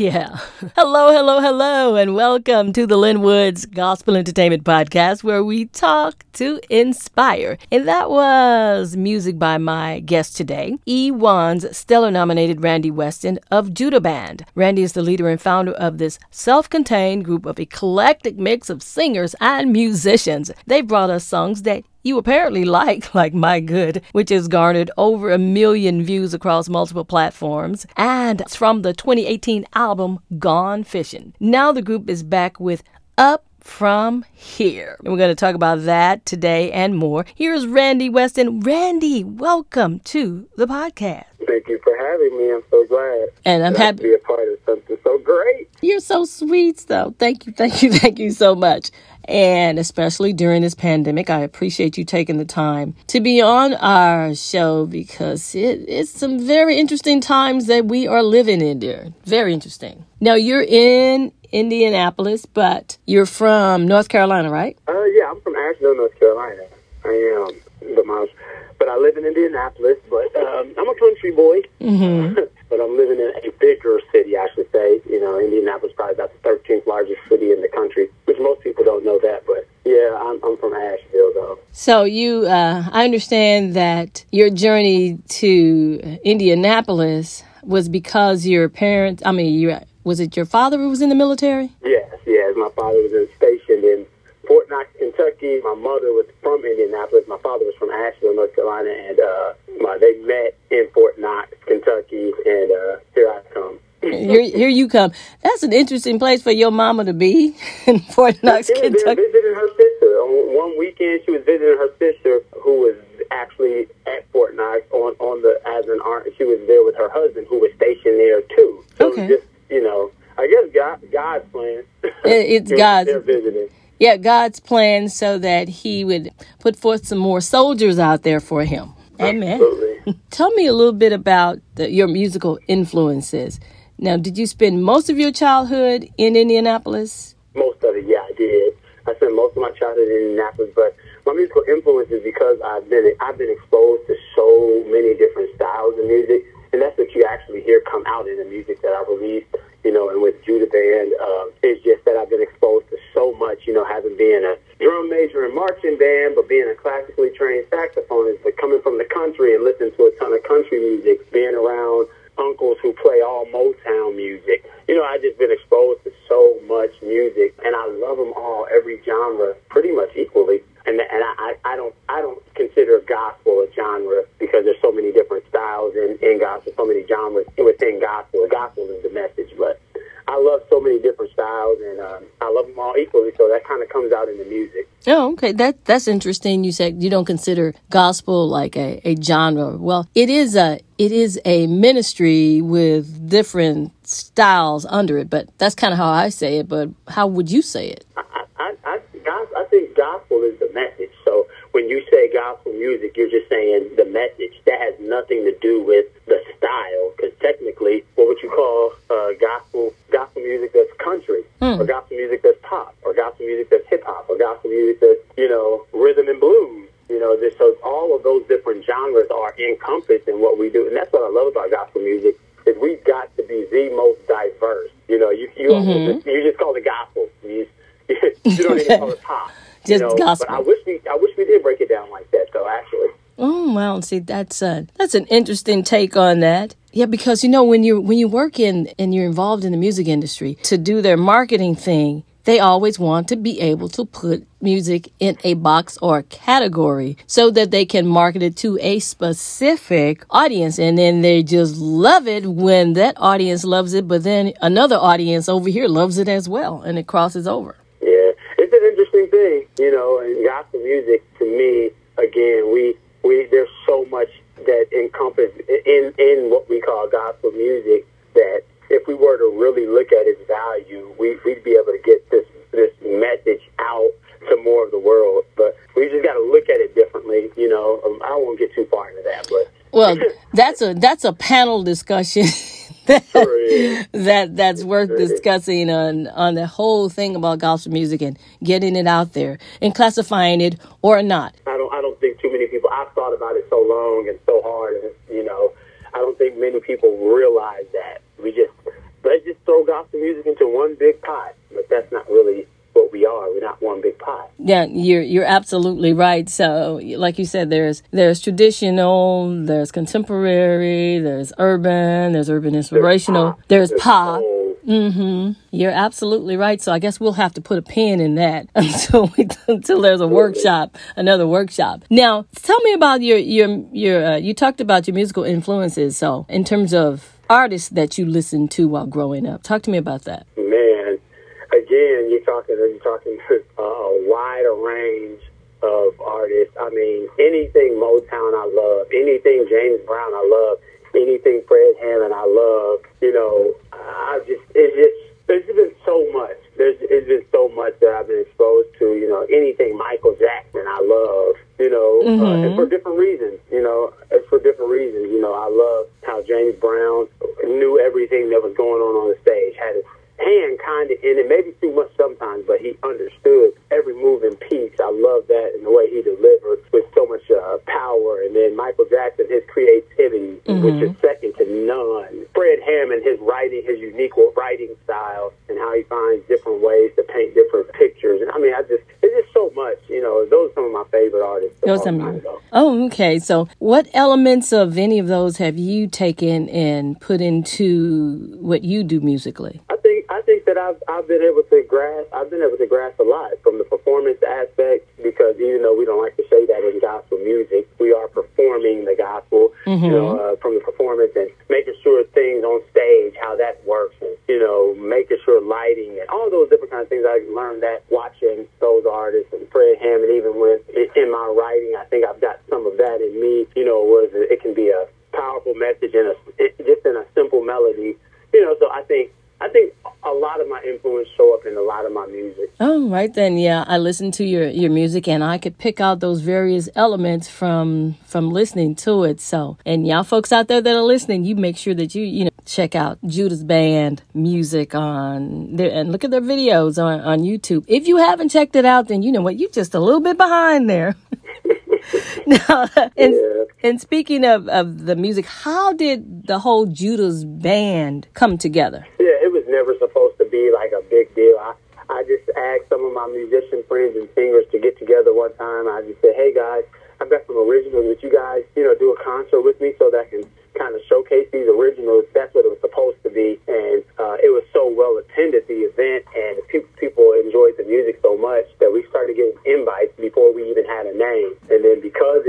yeah. Hello, hello, hello, and welcome to the Lynn Woods Gospel Entertainment Podcast, where we talk to inspire. And that was music by my guest today, E1's Stellar-nominated Randy Weston of Judah Band. Randy is the leader and founder of this self-contained group of eclectic mix of singers and musicians. They brought us songs that you apparently like My Good, which has garnered over 1 million views across multiple platforms, and it's from the 2018 album Gone Fishing. Now the group is back with Up From Here. And we're going to talk about that today and more. Here's Randy Weston. Randy, welcome to the podcast. Thank you for having me. I'm so glad. And I'm happy to be a part of something so great. You're so sweet, though. Thank you so much. And especially during this pandemic, I appreciate you taking the time to be on our show because it's some very interesting times that we are living in there. Very interesting. Now, you're in Indianapolis, but you're from North Carolina, right? Yeah, I'm from Asheville, North Carolina. I am, but I live in Indianapolis. But I'm a country boy. Mm-hmm. But I'm living in a bigger city, I should say. You know, Indianapolis is probably about the 13th largest city in the country, which most people don't know that. But yeah, I'm from Asheville, though. So I understand that your journey to Indianapolis was because your parents, was it your father who was in the military? Yes. My father was stationed in Fort Knox, Kentucky. My mother was from Indianapolis. My father was from Asheville, North Carolina, and they met in Fort Knox, Kentucky, and here I come. Here you come. That's an interesting place for your mama to be in Fort Knox, Kentucky. She was there visiting her sister. On one weekend, she was visiting her sister, who was actually at Fort Knox as an aunt. She was there with her husband, who was stationed there too. So okay. Just, I guess God's plan. It's God's. They're visiting. Yeah, God's plan so that he would put forth some more soldiers out there for him. Amen. Absolutely. Tell me a little bit about your musical influences. Now, did you spend most of your childhood in Indianapolis? Most of it, yeah, I did. I spent most of my childhood in Indianapolis, but my musical influence is because I've been exposed to so many different styles of music, and that's what you actually hear come out in the music that I released, and with Judah Band. It's just that I've been exposed to so much, having been a drum major and marching band, but being a classically trained saxophonist, but coming from the country and listening to a ton of country music, being around uncles who play all Motown music. I've just been exposed to so much music, and I love them all, every genre, pretty much equally. And I don't consider gospel a genre because there's so many different styles in gospel, so many genres within gospel. Gospel is the message, but I love so many different styles, and I love them all equally, so that kind of comes out in the music. Oh, okay. That's interesting. You said you don't consider gospel like a genre. Well, it is a ministry with different styles under it, but that's kind of how I say it. But how would you say it? I think gospel is the message. So when you say gospel music, you're just saying the message. That has nothing to do with the style, because technically, what would you call gospel music that's country, or gospel music that's pop, or gospel music that's hip hop, or gospel music that's rhythm and blues. So all of those different genres are encompassed in what we do, and that's what I love about gospel music. Is we've got to be the most diverse. You just call it gospel. You don't even call it pop. Just gospel. But I wish we did break it down like that, though. Actually. Oh well, see, that's an interesting take on that. Yeah, because when you work and you're involved in the music industry, to do their marketing thing, they always want to be able to put music in a box or a category so that they can market it to a specific audience. And then they just love it when that audience loves it, but then another audience over here loves it as well, and it crosses over. Yeah, it's an interesting thing, and gospel music, to me, again, we there's so much that encompass in what we call gospel music that if we were to really look at its value, we'd be able to get this message out to more of the world. But we just got to look at it differently. I won't get too far into that, but well, that's a panel discussion. That's worth discussing on the whole thing about gospel music and getting it out there and classifying it or not. I don't think too many people. I've thought about it so long and so hard, and I don't think many people realize that let's just throw gospel Yeah, you're absolutely right. So, like you said, there's traditional, there's contemporary, there's urban inspirational, there's pop. You're absolutely right. So I guess we'll have to put a pin in that until there's another workshop. Now, tell me about your you talked about your musical influences. So in terms of artists that you listened to while growing up, talk to me about that. Man, again, you're talking a wider range of artists. I mean, anything Motown I love, anything James Brown I love, anything Fred Hammond I love. There's been so much. It's been so much that I've been exposed to. Anything Michael Jackson I love. And for different reasons. It's for different reasons. I love how James Brown knew everything that was going on the stage, had his hand kind of in it, maybe too much sometimes, but he understood every moving piece. I love that and the way he delivered with so much power. And then Michael Jackson, his creativity, which is second to none. Fred Hammond, his writing, his unique writing style, and how he finds different ways to paint different pictures. And I mean, it's just so much. Those are some of my favorite artists. Oh, okay. So what elements of any of those have you taken and put into what you do musically? I think that I've been able to grasp a lot from the performance aspect, because even though we don't like to say that in gospel music, we are performing the gospel, from the performance and making sure things on stage, how that works, and, making sure lighting and all those different kinds of things. I learned that watching those artists and Fred Hammond, even when in my writing, I think I've got some of that in me, where it can be a powerful message just in a simple melody, so I think a lot of my influence show up in a lot of my music. Oh, right then. Yeah, I listened to your music and I could pick out those various elements from listening to it. So, and y'all folks out there that are listening, you make sure that you check out Judah's Band music on there and look at their videos on YouTube. If you haven't checked it out, then you know what, you're just a little bit behind there. Now, and speaking of the music, how did the whole Judah's Band come together? Yeah, it was never supposed to be like a big deal. I just asked some of my musician friends and singers to get together one time. I just said, hey guys, I've got some originals. Would you guys, do a concert with me so that I can kind of showcase these originals? That's what it was supposed to be. And it was so well attended, the event, and people enjoyed the music so much that we started getting invites before we even had a name. And then because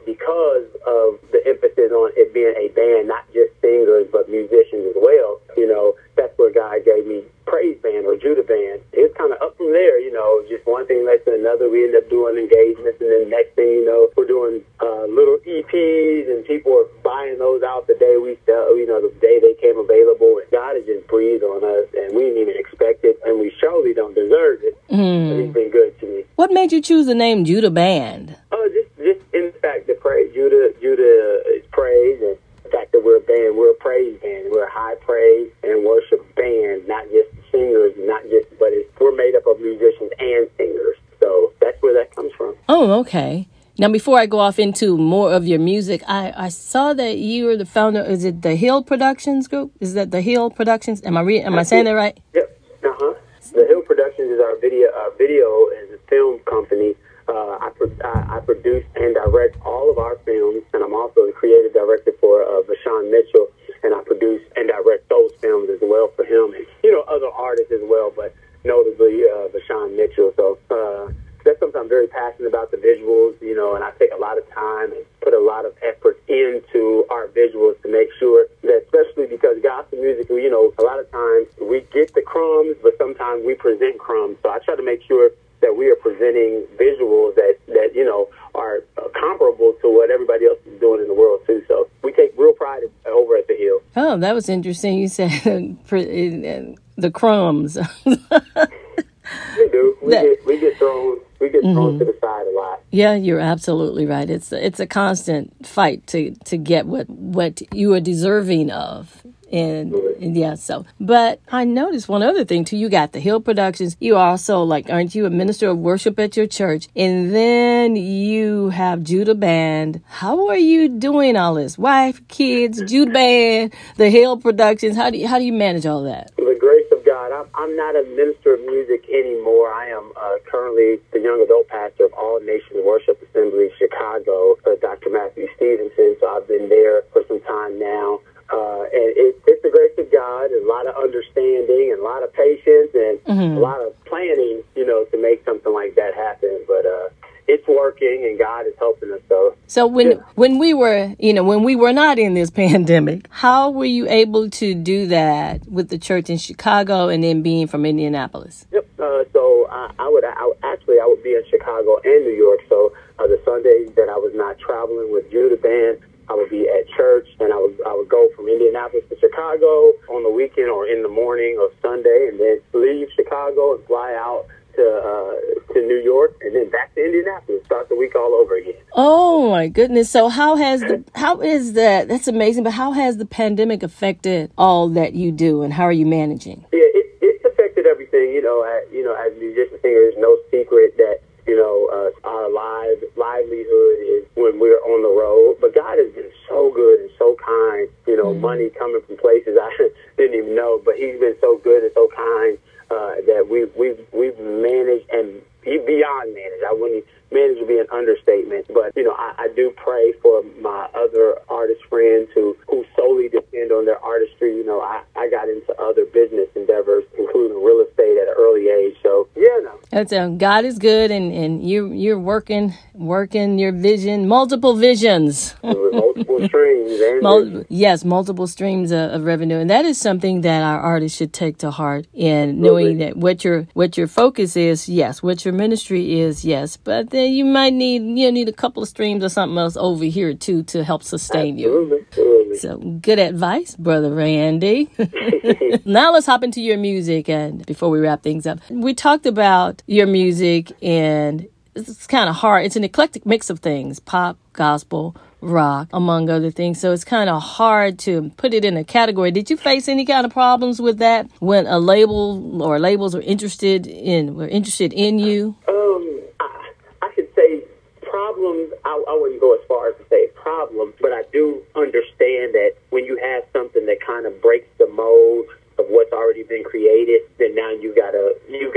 of the emphasis on it being a band, not just singers, but musicians as well, that's where God gave me Praise Band or Judah Band. It's kind of up from there, just one thing led to another. We ended up doing engagements, and then next thing we're doing little EPs, and people are buying those out the day we sell, the day they came available. And God has just breathed on us, and we didn't even expect it, and we surely don't deserve it. But He's been good to me. What made you choose the name Judah Band? Just in fact, the praise, Judah is praise, and the fact that we're a band, we're a praise band, we're a high praise and worship band, not just singers, but we're made up of musicians and singers. So that's where that comes from. Oh, okay. Now, before I go off into more of your music, I saw that you are the founder. Is it the Hill Productions Group? Is that the Hill Productions? Am I saying that right? Yep. The Hill Productions is our video is a film company. I produce and direct all of our films, and I'm also the creative director for Vashawn Mitchell, and I produce and direct those films as well for him, and other artists as well, but notably Vashawn Mitchell. So that's something I'm very passionate about, the visuals, and I take a lot of time and put a lot of effort into our visuals to make sure that, especially because gospel music, a lot of times we get the crumbs, but sometimes we present crumbs. So I try to make sure that we are presenting visuals that are comparable to what everybody else is doing in the world too. So we take real pride over at the Hill. Oh, that was interesting. You said the crumbs. We do. We get thrown to the side a lot. Yeah, you're absolutely right. It's a constant fight to get what you are deserving of. And yeah, so, but I noticed one other thing too. You got the Hill Productions. You also, aren't you a minister of worship at your church? And then you have Judah Band. How are you doing all this? Wife, kids, Judah Band, the Hill Productions. How do you manage all that? The grace of God. I'm not a minister of music anymore. I am currently the young adult pastor of All Nations Worship Assembly Chicago, Dr. Matthew Stevenson. So I've been there for some time now. And it's the grace of God, and a lot of understanding and a lot of patience and a lot of planning, to make something like that happen. But it's working, and God is helping us. So when we were not in this pandemic, how were you able to do that with the church in Chicago and then being from Indianapolis? Yep. So I would be in Chicago and New York. So the Sundays that I was not traveling with Judah Band, I would be at church, and I would go from Indianapolis to Chicago on the weekend or in the morning of Sunday, and then leave Chicago and fly out to New York, and then back to Indianapolis, start the week all over again. Oh my goodness! So how is that? That's amazing. But how has the pandemic affected all that you do, and how are you managing? Yeah, it's affected everything. As musicians, singers, no secret that our livelihood is when we're on the road. But God has been so good and so kind. Money coming from places I didn't even know, but He's been so good and so kind that we've managed, and beyond managed. I wouldn't manage to be an understatement, but I do pray for my other artist friends who solely depend on their artistry. I got into other business endeavors, including real estate at an early age. So That's God is good, and you're working your vision, multiple visions, multiple streams, and multiple streams of revenue, and that is something that our artists should take to heart. In knowing that what your focus is, yes, what your ministry is, yes, but then you might need a couple of streams or something else over here too to help sustain you. Absolutely. So good advice, Brother Randy. Now let's hop into your music, and before we wrap things up, we talked about your music, and it's kind of hard. It's an eclectic mix of things: pop, gospel, rock, among other things. So it's kind of hard to put it in a category. Did you face any kind of problems with that when a label or labels were interested in you? I could say problems. I wouldn't go as far as to say problems, but I do understand that when you have something that kind of breaks the mold of what's already been created, then now you gotta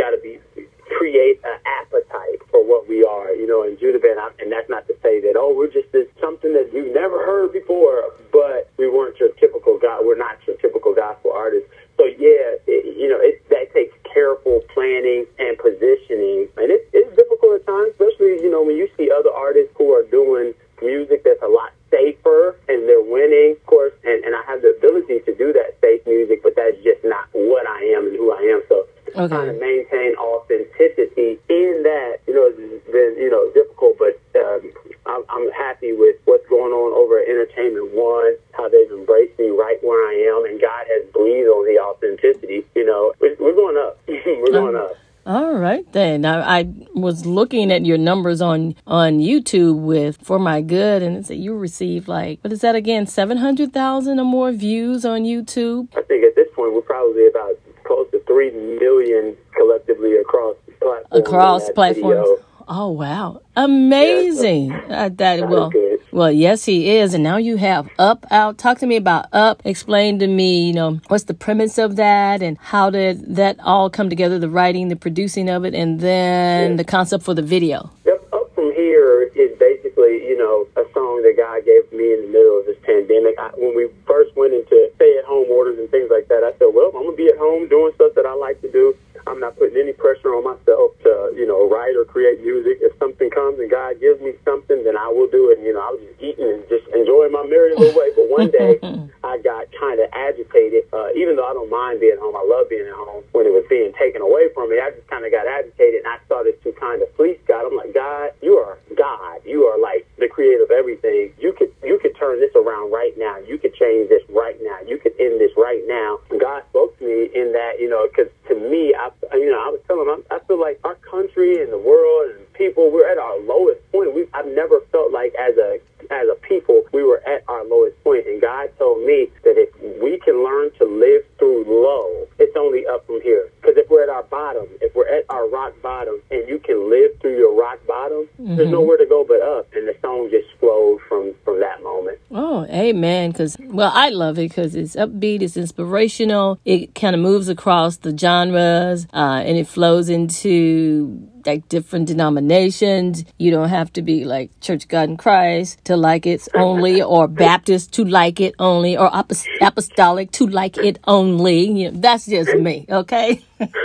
create an appetite for what we are, in Judah Band. And that's not to say that, we're just something that you've never heard before, but we're not your typical gospel artist. So that takes careful planning and positioning, and it's difficult at times, especially, when you see other artists who are doing music that's a lot safer and they're winning, of course, and I have the ability to do that safe music, but that's just not what I am and who I am. So trying to maintain authenticity in that, has been, difficult, but I'm happy with what's going on over at Entertainment One, how they've embraced me right where I am, and God has breathed on the authenticity. We're going up. We're going up. All right, then. I was looking at your numbers on YouTube with For My Good, and it said you received, what is that again, 700,000 or more views on YouTube? I think at this point we're probably about close to 3 million collectively across platforms. Video. Oh, wow. Amazing. Well, yes, he is. And now you have Up out. Talk to me about Up. Explain to me, what's the premise of that and how did that all come together, the writing, the producing of it, and then the concept for the video. Yep. Up From Here is basically, a song that God gave me in the middle of this pandemic. When we first went into stay-at-home orders and things like that, I said, I'm going to be at home doing stuff that I like to do. I'm not putting any pressure on myself to, write or create music. If something comes and God gives me something, then I will do it. I was just eating and just enjoying my merry little way. But one day I got kind of agitated, even though I don't mind being home. I love being at home. When it was being taken away from me, I just kind of got agitated, and I started to kind of fleece God. I'm like, God, you are God. You are like the creator of everything. You could turn this around right now. You could change this right now. You could end this right now. And God spoke to me in that, because to me, I was telling him, I feel like our country and the world and people, we're at our lowest point. I've never felt like as a people, we were at our lowest point. And God told me that if we can learn to live through low, it's only up from here. Because if we're at our bottom, if we're at our rock bottom, and you can live through your rock bottom, there's nowhere to go but up. And the song just flowed from that moment. Oh, Oh, amen. Well, I love it because it's upbeat, it's inspirational. It kind of moves across the genres, and it flows into like different denominations. You don't have to be like Church of God in Christ to like it only, or Baptist to like it only, or apostolic to like it only. You know, that's just me, okay?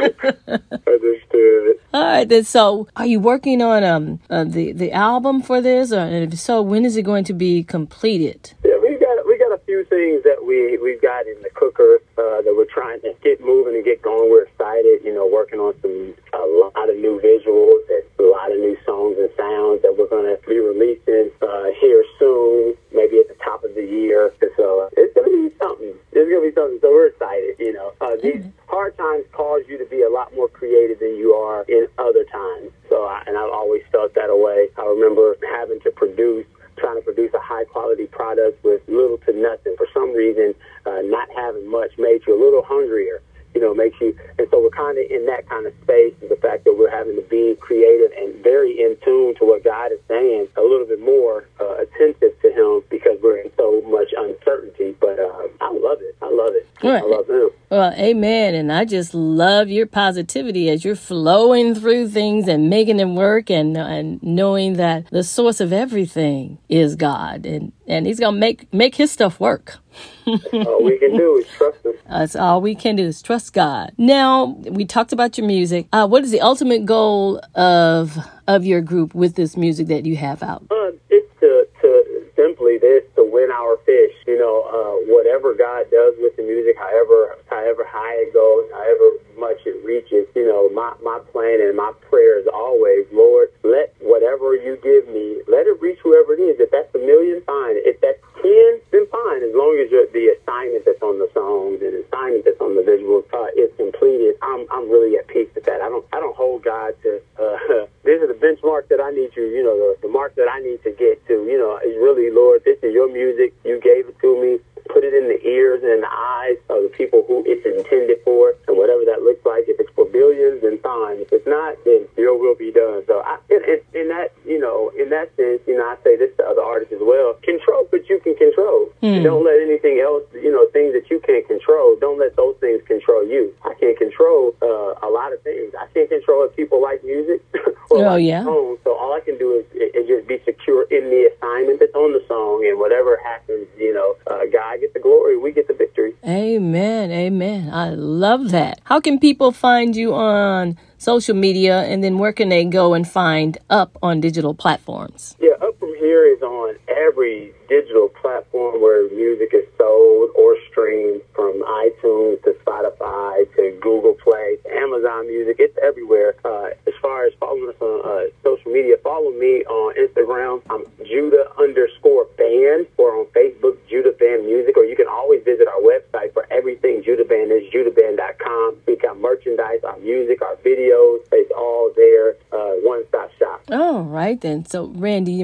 Understood. All right, then. So, are you working on the album for this, or and if so, when is it going to be completed? Yeah, we got a few things that we've got in the cooker that we're trying to get moving and get going. We're excited, working on a lot of new visuals and a lot of new songs and sounds that we're going to be releasing here soon, maybe at the top of the year. So it's going to be something. It's going to be something. So we're excited. These hard times cause you to be a lot more creative than you are in other times. And I've always felt that way. I remember trying to produce a high-quality product with little to nothing. For some reason, not having much made you a little hungrier, makes you. And so we're kind of in that kind of space, the fact that we're having to be creative and very in tune to what God is saying, a little bit more attentive to him because we're in so much uncertainty. But I love it. I love it. Right. I love him. Well, amen. And I just love your positivity as you're flowing through things and making them work and knowing that the source of everything is God. And he's going to make his stuff work. All we can do is trust him. That's all we can do is trust God. Now, we talked about your music. What is the ultimate goal of your group with this music that you have out? It's to simply this, to win our fish. Whatever God does with the music, however high it goes, however much it reaches, my plan and my prayer is always, Lord, let whatever you give me, let it reach whoever it is. If that's 1 million, fine. If that's 10, then fine. As long as the assignment that's on the songs and the assignment that's on the visuals is completed, I'm really at peace with that. I don't hold God to this is the benchmark that I need to, the mark that I need to get to, is really, Lord, this is your music. You gave it to me. Put it in the ears and in the eyes of the people who it's intended for, and whatever that looks like. If it's for billions, then fine. If it's not, then your will be done. So in that sense, I say this to other artists as well. Control what you can control. Don't let anything else, things that you can't control, don't let those things control you. I can't control a lot of things. I can't control if people like music or song. So all I can do is just be secure in the assignment that's on the song, and whatever happens, God gets the glory, we get the victory. Amen. Amen. I love that. How can people find you on social media, and then where can they go and find Up on digital platforms? Yeah, Up From Here is on every digital platform where music is sold or streamed, from iTunes to Spotify to Google Play to Amazon Music. It's everywhere. As far as following us on social media, follow me on Instagram. I'm Judah_Band, or on Facebook, Judah Band Music, or you can always visit our website for everything Judah Band is, judahband.com. We got merchandise, our music, our videos. It's all there. One-stop shop. All right, then. So Randy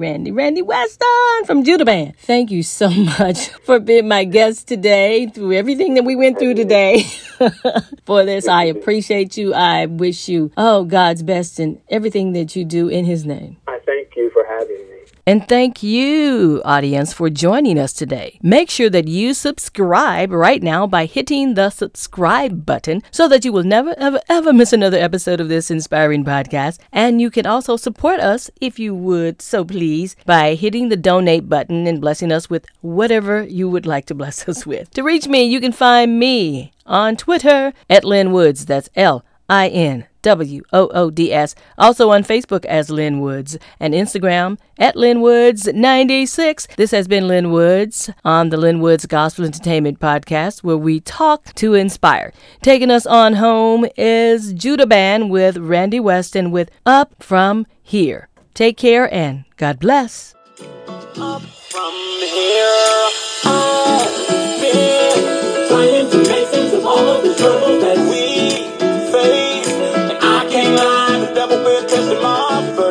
Weston from Judah Band, thank you so much for being my guest today through everything that we went through today. For this, I appreciate you. I wish you, God's best in everything that you do in his name. I thank you for having me. And thank you, audience, for joining us today. Make sure that you subscribe right now by hitting the subscribe button so that you will never, ever, ever miss another episode of this inspiring podcast. And you can also support us, if you would so please, by hitting the donate button and blessing us with whatever you would like to bless us with. To reach me, you can find me on Twitter at Lynn Woods. That's LINWOODS. Also on Facebook as Lynn Woods, and Instagram at Lynn Woods 96. This has been Lynn Woods on the Lynn Woods Gospel Entertainment Podcast, where we talk to inspire. Taking us on home is Judah Band with Randy Weston with Up From Here. Take care and God bless. Up from here, I've been trying to make sense of all of the trouble that we face. I can't lie, the devil will test my faith.